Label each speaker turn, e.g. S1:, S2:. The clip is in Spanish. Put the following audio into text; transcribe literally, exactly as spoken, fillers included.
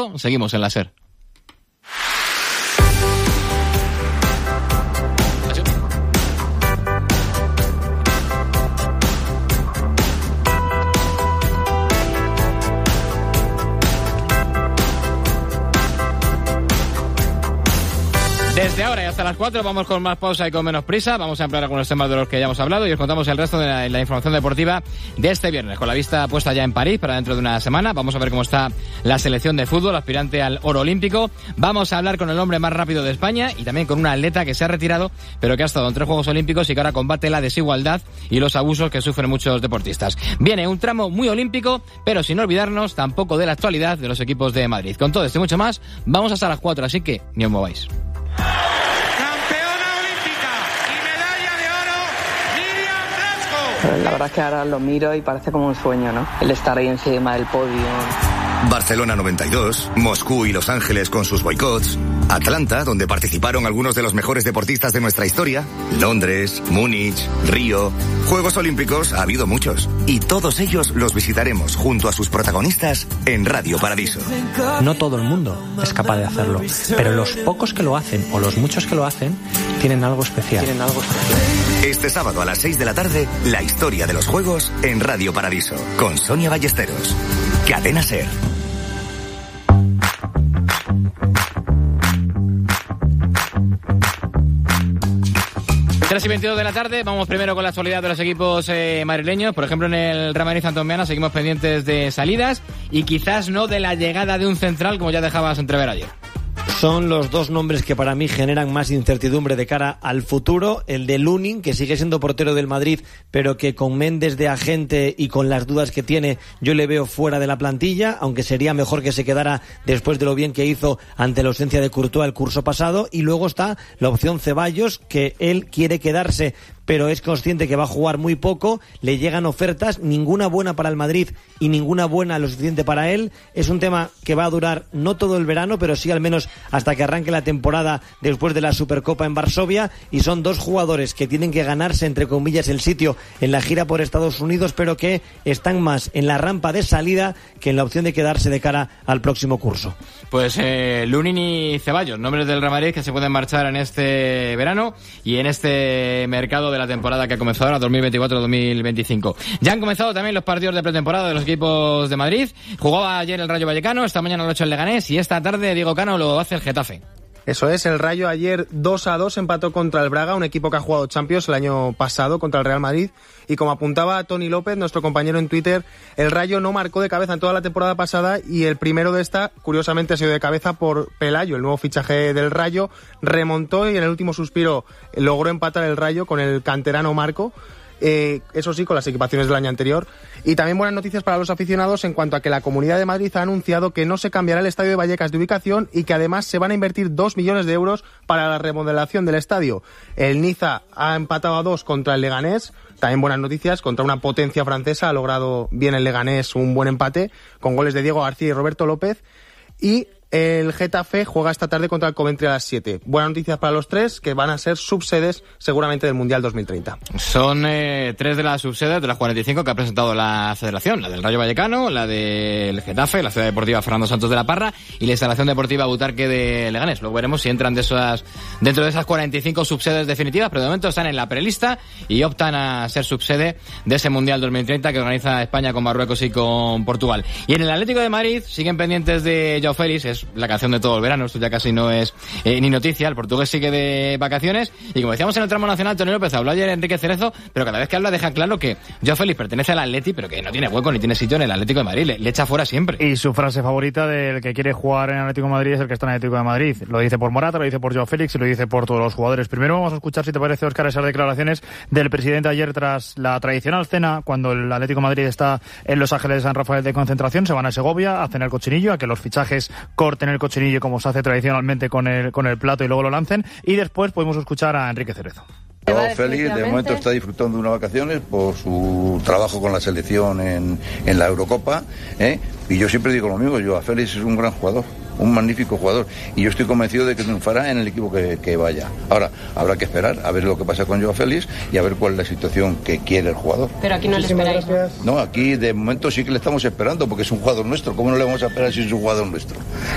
S1: cuatro, seguimos en la SER. Desde ahora y hasta las cuatro vamos con más pausa y con menos prisa. Vamos a ampliar algunos temas de los que ya hemos hablado y os contamos el resto de la, la información deportiva de este viernes, con la vista puesta ya en París para dentro de una semana. Vamos a ver cómo está la selección de fútbol, aspirante al oro olímpico. Vamos a hablar con el hombre más rápido de España y también con una atleta que se ha retirado, pero que ha estado en tres Juegos Olímpicos y que ahora combate la desigualdad y los abusos que sufren muchos deportistas. Viene un tramo muy olímpico, pero sin olvidarnos tampoco de la actualidad de los equipos de Madrid. Con todo esto y mucho más, vamos hasta las cuatro, así que ni os mováis.
S2: Campeona olímpica y medalla de oro, Míriam Blasco.
S3: La verdad es que ahora lo miro y parece como un sueño, ¿no? El estar ahí encima del podio.
S4: Barcelona noventa y dos, Moscú y Los Ángeles con sus boicots, Atlanta, donde participaron algunos de los mejores deportistas de nuestra historia, Londres, Múnich, Río. Juegos Olímpicos ha habido muchos, y todos ellos los visitaremos junto a sus protagonistas en Radio Paradiso.
S5: No todo el mundo es capaz de hacerlo, pero los pocos que lo hacen, o los muchos que lo hacen, tienen algo especial. Tienen algo especial.
S4: Este sábado a las seis de la tarde, la historia de los Juegos en Radio Paradiso, con Sonia Ballesteros. Cadena SER.
S1: tres y veintidós de la tarde, vamos primero con la actualidad de los equipos eh, madrileños. Por ejemplo, en el Real Madrid Santomeana seguimos pendientes de salidas y quizás no de la llegada de un central, como ya dejabas entrever ayer.
S6: Son los dos nombres que para mí generan más incertidumbre de cara al futuro. El de Lunin, que sigue siendo portero del Madrid, pero que con Méndez de agente y con las dudas que tiene, yo le veo fuera de la plantilla, aunque sería mejor que se quedara después de lo bien que hizo ante la ausencia de Courtois el curso pasado. Y luego está la opción Ceballos, que él quiere quedarse, pero es consciente que va a jugar muy poco. Le llegan ofertas, ninguna buena para el Madrid y ninguna buena lo suficiente para él. Es un tema que va a durar no todo el verano, pero sí al menos hasta que arranque la temporada después de la Supercopa en Varsovia, y son dos jugadores que tienen que ganarse, entre comillas, el sitio en la gira por Estados Unidos, pero que están más en la rampa de salida que en la opción de quedarse de cara al próximo curso.
S1: Pues eh, Lunin y Ceballos, nombres del Real Madrid que se pueden marchar en este verano y en este mercado de la temporada que ha comenzado ahora, dos mil veinticuatro dos mil veinticinco. Ya han comenzado también los partidos de pretemporada de los equipos de Madrid. Jugaba ayer el Rayo Vallecano, esta mañana lo ha hecho el Leganés y esta tarde Diego Cano lo hace el Getafe.
S7: Eso es, el Rayo ayer dos a dos empató contra el Braga, un equipo que ha jugado Champions el año pasado contra el Real Madrid, y como apuntaba Tony López, nuestro compañero en Twitter, el Rayo no marcó de cabeza en toda la temporada pasada y el primero de esta, curiosamente, ha sido de cabeza por Pelayo, el nuevo fichaje del Rayo. Remontó y en el último suspiro logró empatar el Rayo con el canterano Marco. Eh, eso sí, con las equipaciones del año anterior. Y también buenas noticias para los aficionados en cuanto a que la Comunidad de Madrid ha anunciado que no se cambiará el estadio de Vallecas de ubicación y que además se van a invertir dos millones de euros para la remodelación del estadio. El Niza ha empatado a dos contra el Leganés. También buenas noticias, contra una potencia francesa ha logrado bien el Leganés un buen empate con goles de Diego García y Roberto López. Y el Getafe juega esta tarde contra el Coventry a las siete. Buenas noticias para los tres, que van a ser subsedes seguramente del Mundial dos mil treinta.
S1: Son eh, tres de las subsedes de las cuarenta y cinco que ha presentado la Federación. La del Rayo Vallecano, la del Getafe, la Ciudad Deportiva Fernando Santos de la Parra y la Instalación Deportiva Butarque de Leganés. Luego veremos si entran de esas, dentro de esas cuarenta y cinco subsedes definitivas, pero de momento están en la prelista y optan a ser subsede de ese Mundial dos mil treinta que organiza España con Marruecos y con Portugal. Y en el Atlético de Madrid siguen pendientes de Joao Félix, es la canción de todo el verano, esto ya casi no es eh, ni noticia. El portugués sigue de vacaciones y como decíamos en el tramo nacional, Tony López habló ayer Enrique Cerezo, pero cada vez que habla deja claro que Joao Félix pertenece al Atleti, pero que no tiene hueco ni tiene sitio en el Atlético de Madrid, le, le echa fuera siempre.
S8: Y su frase favorita del que quiere jugar en el Atlético de Madrid es el que está en el Atlético de Madrid. Lo dice por Morata, lo dice por Joao Félix y lo dice por todos los jugadores. Primero vamos a escuchar, si te parece, Óscar, esas declaraciones del presidente ayer tras la tradicional cena, cuando el Atlético de Madrid está en Los Ángeles de San Rafael de concentración. Se van a Segovia, hacen el cochinillo, a que los fichajes corten el cochinillo como se hace tradicionalmente con el, con el plato y luego lo lancen, y después podemos escuchar a Enrique Cerezo.
S9: Joao Félix de momento está disfrutando de unas vacaciones por su trabajo con la selección en, en la Eurocopa, ¿eh? Y yo siempre digo lo mismo, Joao Félix es un gran jugador, un magnífico jugador, y yo estoy convencido de que triunfará en el equipo que, que vaya. Ahora, habrá que esperar a ver lo que pasa con Joao Félix y a ver cuál es la situación que quiere el jugador.
S10: Pero aquí no le esperáis.
S9: No, aquí de momento sí que le estamos esperando porque es un jugador nuestro. ¿Cómo no le vamos a esperar si es un jugador nuestro?